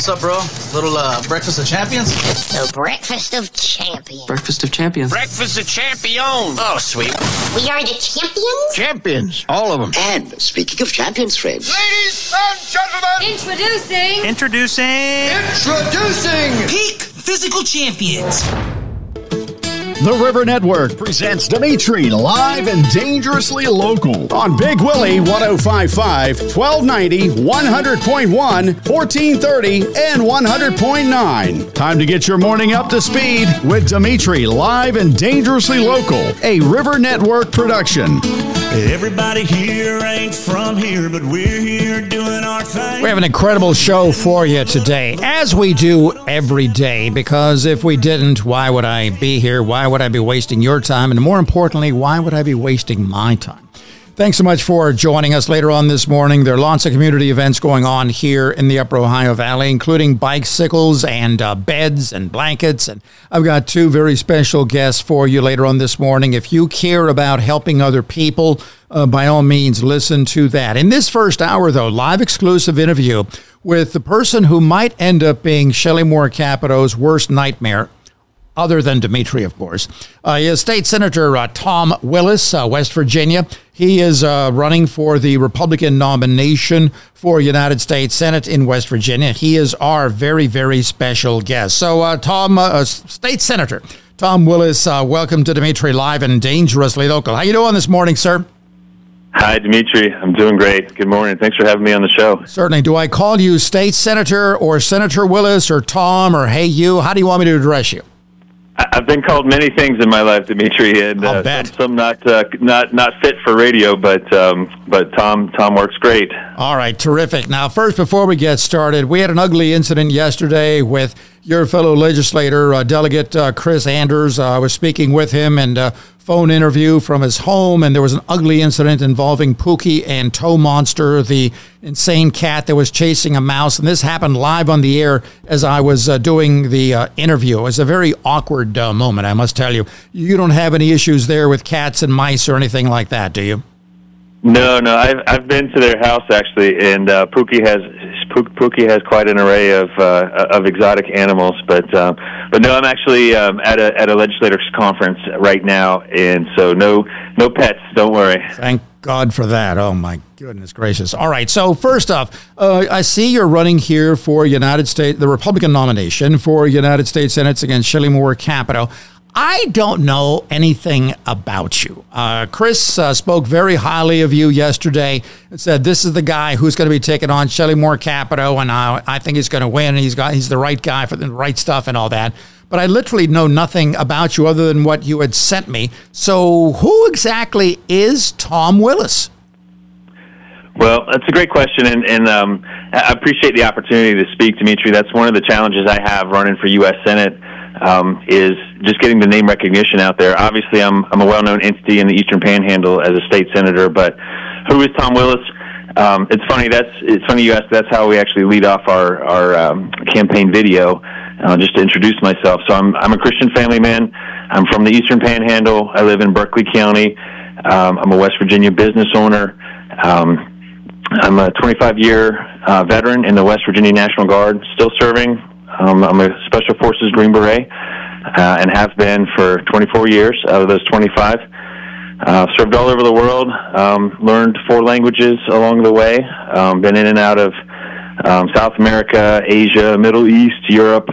What's up, bro? Little breakfast of champions? The breakfast of champions. Breakfast of champions. Breakfast of champions. Oh, sweet. We are the champions? Champions. All of them. And speaking of champions, friends. Ladies and gentlemen. Introducing Peak Physical Champions. The River Network presents Dimitri live and dangerously local on Big Willie 105.5, 1290, 100.1, 1430, and 100.9. Time to get your morning up to speed with Dimitri live and dangerously local, a River Network production. Everybody here ain't from here, but we're here doing our thing. We have an incredible show for you today, as we do every day, because if we didn't, why would I be here? Why would I be wasting your time? And more importantly, why would I be wasting my time? Thanks so much for joining us later on this morning. There are lots of community events going on here in the Upper Ohio Valley, including bicycles and beds and blankets. And I've got two very special guests for you later on this morning. If you care about helping other people, by all means, listen to that. In this first hour, though, live exclusive interview with the person who might end up being Shelley Moore Capito's worst nightmare, other than Dimitri, of course. Is State Senator Tom Willis, West Virginia. He is running for the Republican nomination for United States Senate in West Virginia. He is our very, very special guest. So, State Senator Tom Willis, welcome to Dimitri Live and Dangerously Local. How you doing this morning, sir? Hi, Dimitri. I'm doing great. Good morning. Thanks for having me on the show. Certainly. Do I call you State Senator or Senator Willis or Tom or hey you? How do you want me to address you? I've been called many things in my life, Dimitri, and some not fit for radio, but Tom works great. All right, terrific. Now, first, before we get started, we had an ugly incident yesterday with your fellow legislator, Delegate Chris Anders. I was speaking with him and phone interview from his home, and there was an ugly incident involving Pookie and Toe Monster, the insane cat that was chasing a mouse. And this happened live on the air as I was doing the interview. It was a very awkward moment, I must tell you. You don't have any issues there with cats and mice or anything like that, do you? No. I've been to their house actually, and Pookie has quite an array of exotic animals. But no, I'm actually at a legislators' conference right now, and so no pets. Don't worry. Thank God for that. Oh my goodness gracious! All right. So first off, I see you're running here for the Republican nomination for United States Senate against Shelley Moore Capito. I don't know anything about you. Chris spoke very highly of you yesterday and said this is the guy who's going to be taking on Shelley Moore Capito, and I think he's going to win. And he's the right guy for the right stuff and all that. But I literally know nothing about you other than what you had sent me. So who exactly is Tom Willis? Well, that's a great question, and I appreciate the opportunity to speak, Dimitri. That's one of the challenges I have running for U.S. Senate. Is just getting the name recognition out there. Obviously, I'm a well-known entity in the Eastern Panhandle as a state senator, but who is Tom Willis? It's funny you asked. That's how we actually lead off our campaign video, just to introduce myself. So I'm a Christian family man. I'm from the Eastern Panhandle. I live in Berkeley County. I'm a West Virginia business owner. I'm a 25-year veteran in the West Virginia National Guard, still serving. I'm a Special Forces Green Beret and have been for 24 years out of those 25. Served all over the world, learned 4 languages along the way, been in and out of South America, Asia, Middle East, Europe,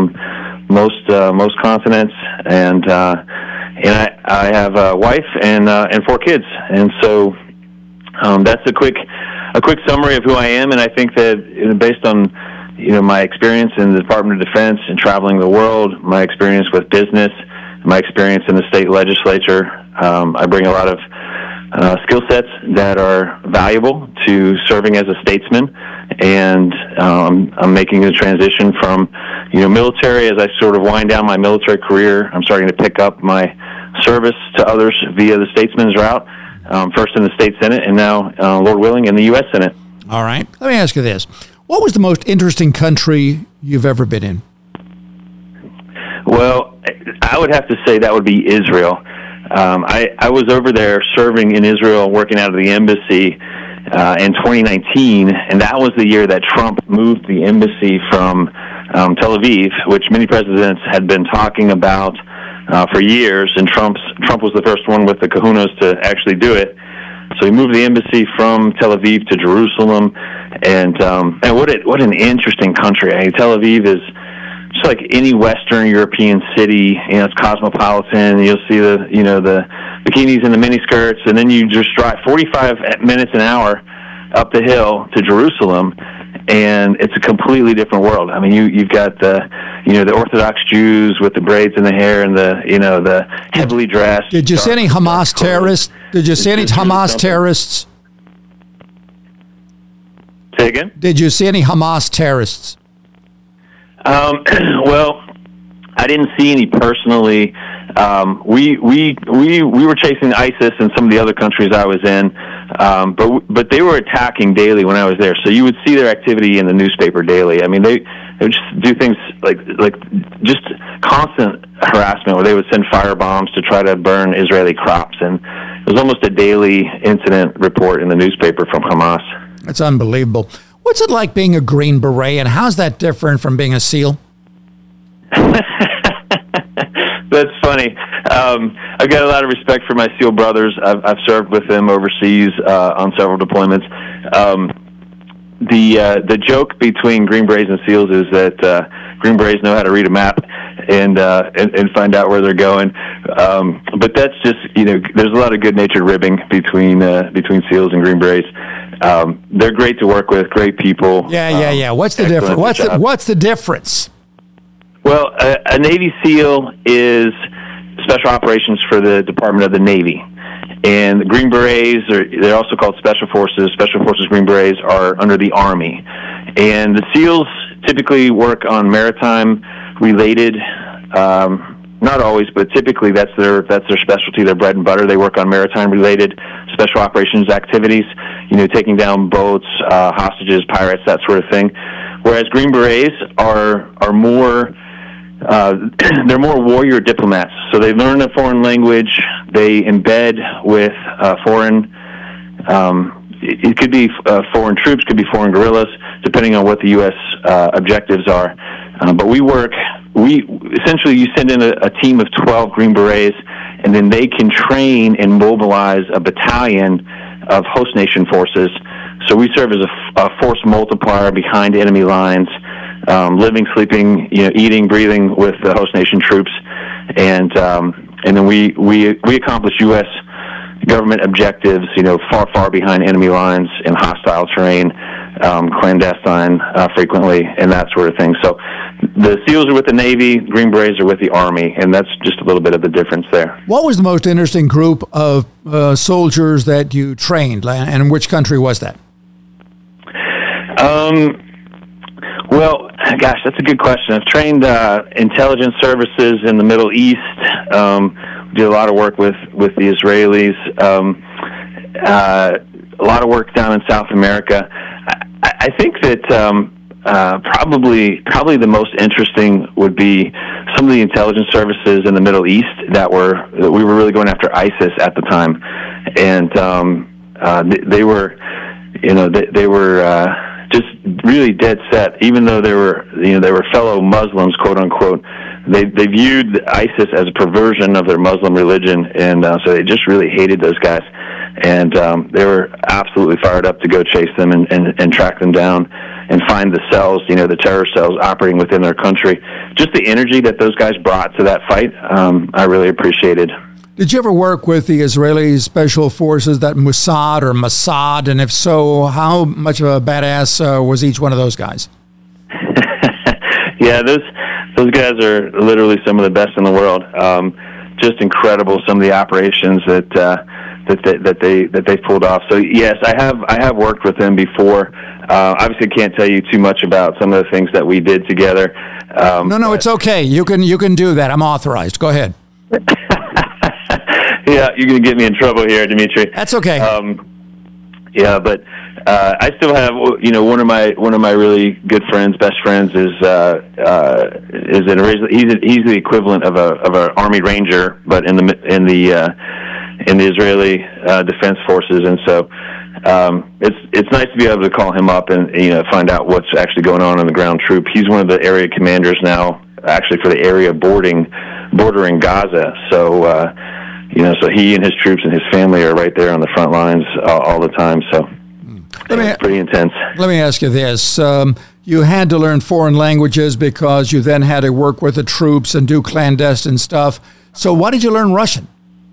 most continents, and I have a wife and 4 kids, and so that's a quick summary of who I am, and I think that based on my experience in the Department of Defense and traveling the world, my experience with business, my experience in the state legislature, I bring a lot of skill sets that are valuable to serving as a statesman, and I'm making the transition from, military. As I sort of wind down my military career, I'm starting to pick up my service to others via the statesman's route, first in the state Senate, and now, Lord willing, in the U.S. Senate. All right. Let me ask you this. What was the most interesting country you've ever been in? Well, I would have to say that would be Israel. I was over there serving in Israel, working out of the embassy, in 2019, and that was the year that Trump moved the embassy from Tel Aviv, which many presidents had been talking about for years, and Trump was the first one with the kahunas to actually do it. So he moved the embassy from Tel Aviv to Jerusalem, and what an interesting country. I mean, Tel Aviv is just like any Western European city. You know, it's cosmopolitan. You'll see the bikinis and the miniskirts, and then you just drive 45 minutes an hour up the hill to Jerusalem, and it's a completely different world. I mean, you've got the Orthodox Jews with the braids in the hair and the heavily dressed. Did you see any Hamas terrorists? Did you see any Hamas terrorists? Say again? Did you see any Hamas terrorists? Well, I didn't see any personally. We were chasing ISIS in some of the other countries I was in, but they were attacking daily when I was there. So you would see their activity in the newspaper daily. I mean, they would just do things like just constant harassment, where they would send firebombs to try to burn Israeli crops, and it was almost a daily incident report in the newspaper from Hamas. That's unbelievable. What's it like being a Green Beret, and how's that different from being a SEAL? That's funny. I've got a lot of respect for my SEAL brothers. I've served with them overseas on several deployments. The joke between Green Berets and SEALs is that Green Berets know how to read a map and find out where they're going. But that's just, there's a lot of good-natured ribbing between SEAls and Green Berets. They're great to work with, great people. Yeah. What's the difference? What's the difference? Well, a Navy SEAL is special operations for the Department of the Navy. And the Green Berets, they're also called Special Forces. Special Forces Green Berets are under the Army. And the SEALs typically work on maritime-related, not always, but typically that's their specialty, their bread and butter. They work on maritime-related special operations activities, taking down boats, hostages, pirates, that sort of thing. Whereas Green Berets are more... they're more warrior diplomats. So they learn a foreign language. They embed with foreign. It could be foreign troops, could be foreign guerrillas, depending on what the U.S. Objectives are. But essentially you send in a team of 12 Green Berets, and then they can train and mobilize a battalion of host nation forces. So we serve as a force multiplier behind enemy lines. Living, sleeping, eating, breathing with the host nation troops, and then we accomplish U.S. government objectives, far behind enemy lines in hostile terrain, clandestine frequently, and that sort of thing. So the SEALs are with the Navy, Green Berets are with the Army, and that's just a little bit of the difference there. What was the most interesting group of soldiers that you trained, and which country was that? Well, gosh, that's a good question. I've trained intelligence services in the Middle East. Did a lot of work with the Israelis. A lot of work down in South America. I think that probably the most interesting would be some of the intelligence services in the Middle East that we were really going after ISIS at the time, and they were just really dead set. Even though they were fellow Muslims, quote unquote, they viewed ISIS as a perversion of their Muslim religion, and so they just really hated those guys. And they were absolutely fired up to go chase them and track them down and find the cells, the terror cells operating within their country. Just the energy that those guys brought to that fight, I really appreciated. Did you ever work with the Israeli Special Forces, that Mossad, and if so, how much of a badass was each one of those guys? Yeah, those guys are literally some of the best in the world. Just incredible, some of the operations that they pulled off. So yes, I have worked with them before. Obviously, can't tell you too much about some of the things that we did together. No, it's okay. You can do that. I'm authorized. Go ahead. Yeah, you're going to get me in trouble here, Dimitri. That's okay. Yeah, but I still have, one of my really good friends, best friends, he's the equivalent of an Army Ranger, but in the Israeli Defense Forces, and so it's nice to be able to call him up and find out what's actually going on the ground troop. He's one of the area commanders now, actually for the area bordering Gaza. So so he and his troops and his family are right there on the front lines all the time. So it's pretty intense. Let me ask you this. You had to learn foreign languages because you then had to work with the troops and do clandestine stuff. So why did you learn Russian?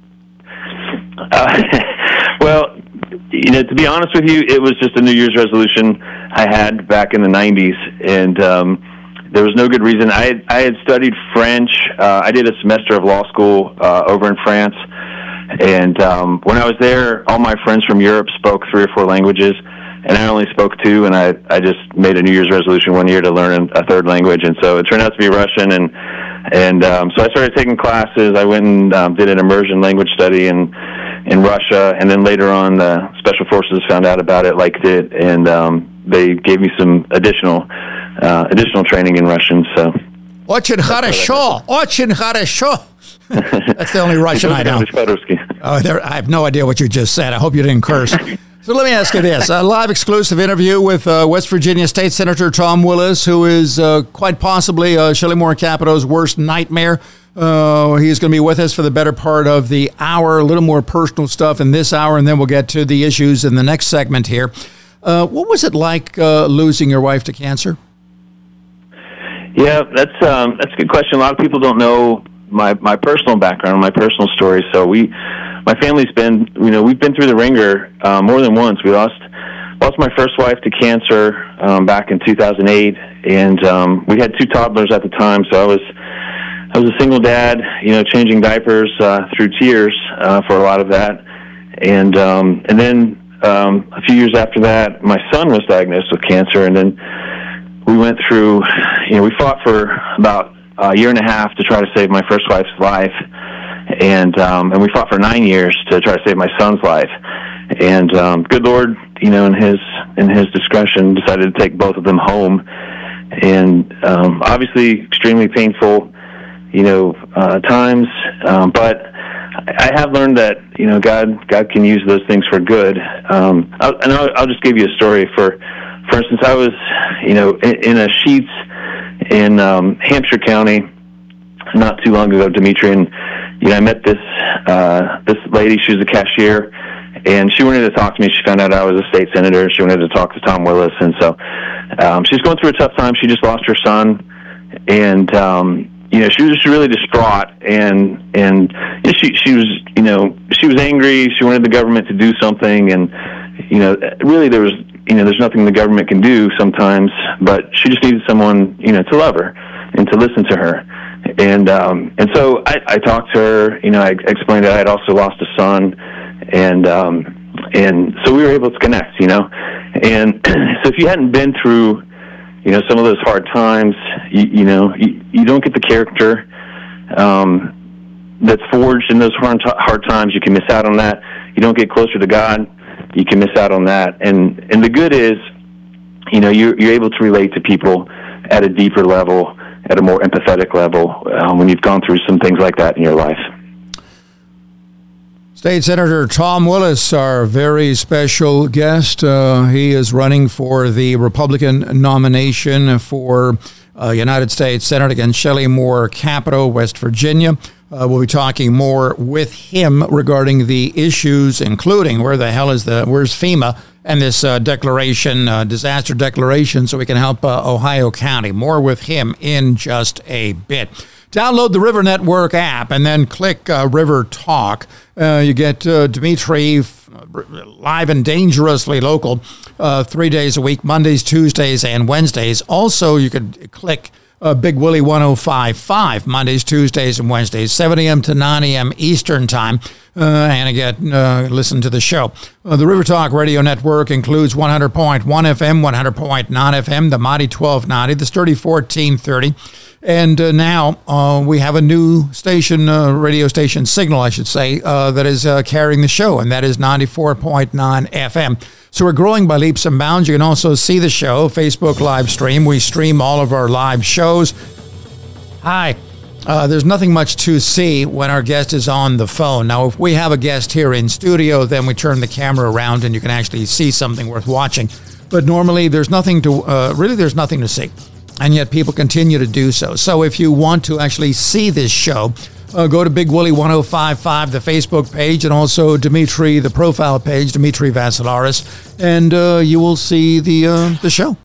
Well, to be honest with you, it was just a New Year's resolution I had back in the 90s, and there was no good reason. I had studied French. I did a semester of law school over in France, and when I was there, all my friends from Europe spoke 3 or 4 languages, and I only spoke 2, and I just made a New Year's resolution one year to learn a 3rd language, and so it turned out to be Russian, and so I started taking classes. I went and did an immersion language study in Russia, and then later on, the Special Forces found out about it, liked it, and they gave me some additional training in Russian. So, Очень хорошо, очень хорошо. That's the only Russian I know. I have no idea what you just said. I hope you didn't curse. So let me ask you this. A live exclusive interview with West Virginia State Senator Tom Willis, who is quite possibly Shelley Moore Capito's worst nightmare. He's going to be with us for the better part of the hour, a little more personal stuff in this hour, and then we'll get to the issues in the next segment here. What was it like losing your wife to cancer? Yeah, that's a good question. A lot of people don't know my personal background, my personal story. So my family's been, we've been through the ringer more than once. We lost my first wife to cancer back in 2008, and we had 2 toddlers at the time. So I was a single dad, changing diapers through tears for a lot of that, and then a few years after that, my son was diagnosed with cancer, and then we went through, we fought for about a year and a half to try to save my first wife's life, and we fought for 9 years to try to save my son's life. And good Lord, in his discretion, decided to take both of them home, and obviously extremely painful, times. But I have learned that God can use those things for good. I'll just give you a story. For instance, I was in a Sheets in Hampshire County not too long ago, Dimitri, and I met this lady. She was a cashier, and she wanted to talk to me. She found out I was a state senator. She wanted to talk to Tom Willis, and so she's going through a tough time. She just lost her son, and she was just really distraught, and she was angry. She wanted the government to do something, and really there was there's nothing the government can do sometimes, but she just needed someone to love her and to listen to her, and so I talked to her. I explained that I had also lost a son, and so we were able to connect. And so if you hadn't been through some of those hard times, you don't get the character that's forged in those hard times. You can miss out on that. You don't get closer to God. You can miss out on that. And the good is, you're able to relate to people at a deeper level, at a more empathetic level, when you've gone through some things like that in your life. State Senator Tom Willis, our very special guest. He is running for the Republican nomination for United States Senate against Shelley Moore Capito, West Virginia. We'll be talking more with him regarding the issues, including where's FEMA and this disaster declaration, so we can help Ohio County. More with him in just a bit. Download the River Network app and then click River Talk. You get Dimitri live and dangerously local 3 days a week, Mondays, Tuesdays, and Wednesdays. Also, you could click Big Willie 105.5, Mondays, Tuesdays, and Wednesdays, 7 a.m. to 9 a.m. Eastern Time. And again, listen to the show. The River Talk Radio Network includes 100.1 FM, 100.9 FM, the Mighty 1290, the Sturdy 1430. And now we have a new station, radio station signal, I should say, that is carrying the show, and that is 94.9 FM. So we're growing by leaps and bounds. You can also see the show, Facebook live stream. We stream all of our live shows. Hi. there's nothing much to see when our guest is on the phone. Now, if we have a guest here in studio, then we turn the camera around and you can actually see something worth watching. But normally, there's nothing to see. And yet people continue to do so. So if you want to actually see this show, go to Big Willie 1055, the Facebook page, and also Dimitri, the profile page, Dimitri Vassilaris, and you will see the show.